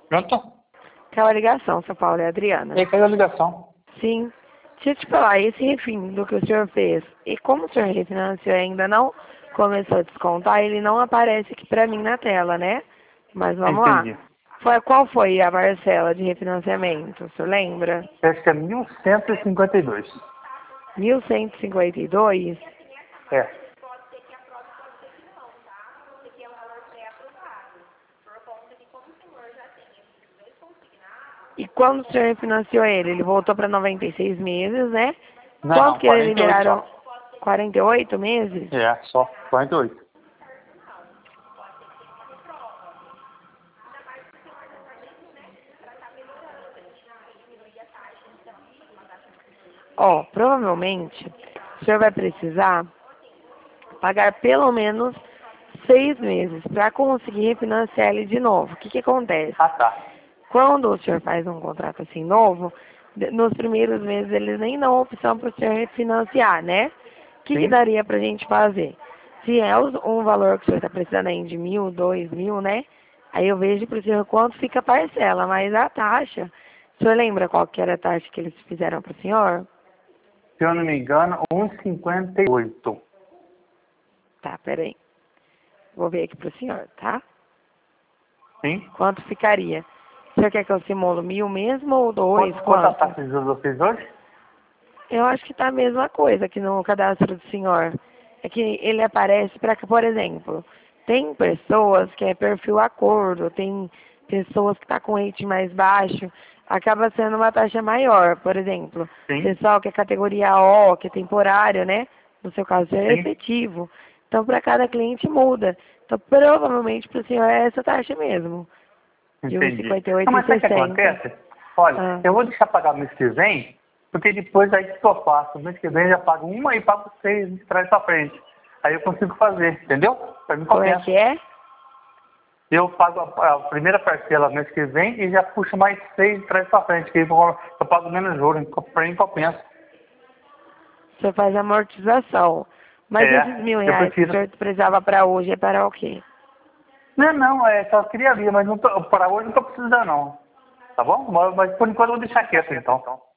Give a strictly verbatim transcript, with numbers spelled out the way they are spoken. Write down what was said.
Pronto? Aquela ligação, São Paulo e Adriana. E aí caiu a ligação. Sim. Deixa eu te falar, esse refim do que o senhor fez, e como o senhor refinanciou e ainda não começou a descontar, ele não aparece aqui pra mim na tela, né? Mas vamos lá. Entendi. Foi, qual foi a parcela de refinanciamento, o senhor lembra? Acho que é mil cento e cinquenta e dois. mil cento e cinquenta e dois? É. E quando o senhor refinanciou ele? Ele voltou para noventa e seis meses, né? Não, Quanto não, que eles quarenta e oito liberaram? só. quarenta e oito meses? É, só quarenta e oito. Ó, provavelmente, o senhor vai precisar pagar pelo menos seis meses para conseguir refinanciar ele de novo. O que que acontece? Ah, tá. Quando o senhor faz um contrato assim novo, de- nos primeiros meses eles nem dão opção para o senhor refinanciar, né? O que que Sim? daria para a gente fazer? Se é os- um valor que o senhor está precisando aí de mil, dois mil, né? Aí eu vejo para o senhor quanto fica a parcela, mas a taxa, o senhor lembra qual que era a taxa que eles fizeram para o senhor? Se eu não me engano, um e cinquenta e oito. Tá, peraí. Vou ver aqui para o senhor, tá? Sim? Quanto ficaria? O senhor quer que eu simulo mil mesmo ou dois? Quanto, quanto a Quanto? taxa de juros eu fiz hoje? Eu acho que tá a mesma coisa aqui no cadastro do senhor. É que ele aparece para que, por exemplo, tem pessoas que é perfil acordo, tem pessoas que tá com rate mais baixo, acaba sendo uma taxa maior. Por exemplo, Sim? pessoal que é categoria O, que é temporário, né? No seu caso, é Sim? efetivo. Então, para cada cliente muda. Então, provavelmente para o senhor é essa taxa mesmo, de Entendi. Não, um e cinquenta e oito e mas sabe o que sessenta. acontece? Olha, Ah, eu vou deixar pagar mês que vem, porque depois aí o que eu faço? Mês que vem eu já pago uma e pago seis de trás pra frente. Aí eu consigo fazer, entendeu? Pra mim como é compensa. que é? Eu pago a, a primeira parcela mês que vem e já puxo mais seis de trás pra frente, que aí eu, eu pago menos juros, pra mim compensa. O senhor faz amortização. Mas esses É, mil eu reais que o prefiro. senhor precisava para hoje é para o quê? Não, não, é, só queria ver, mas não tô, para hoje não tô precisando não. Tá bom? Mas, mas por enquanto eu vou deixar quieto então.